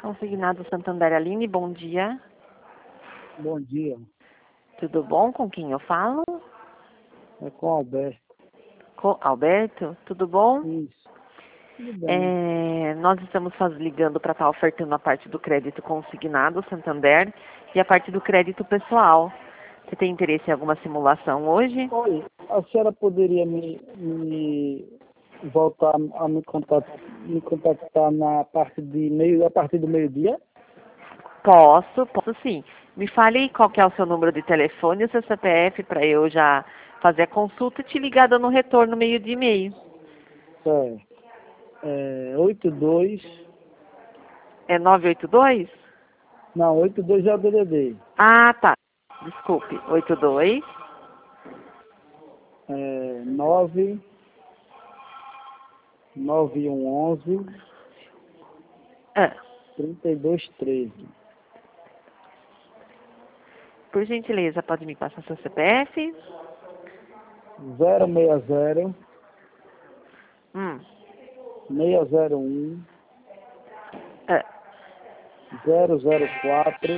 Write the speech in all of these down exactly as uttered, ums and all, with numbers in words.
Consignado Santander Aline, bom dia. Bom dia. Tudo bom? Com quem eu falo? É com o Alberto. Com Alberto, tudo bom? Isso. Tudo bem. É, nós estamos faz, ligando para estar ofertando a parte do crédito consignado Santander e a parte do crédito pessoal. Você tem interesse em alguma simulação hoje? Oi, a senhora poderia me, me voltar a me contactar, me contactar na parte de meio, a partir do meio-dia? Posso, posso sim. Me fale aí qual que é o seu número de telefone e o seu C P F para eu já fazer a consulta e te ligar dando um retorno meio de e-mail. Certo. É oito dois. É nove oito dois? Não, oito dois é o D D D. Ah, tá. Desculpe. oito dois. É nove nove um onze Ah, trinta e dois treze. por gentileza, pode me passar seu C P F? zero seis zero Hum. seis zero um Ah, zero zero quatro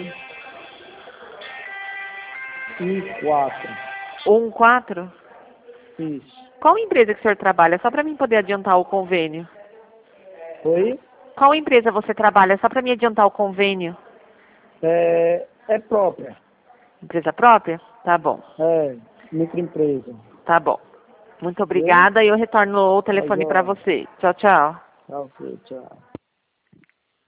e quatro. um quatro? Isso. Qual empresa que o senhor trabalha? Só para mim poder adiantar o convênio. Oi? Qual empresa você trabalha? Só para me adiantar o convênio. É, é própria. Empresa própria? Tá bom. É, microempresa. Tá bom. Muito Viu? obrigada e eu retorno o Mas, telefone para ó, você. Tchau, tchau. tá ok, tchau.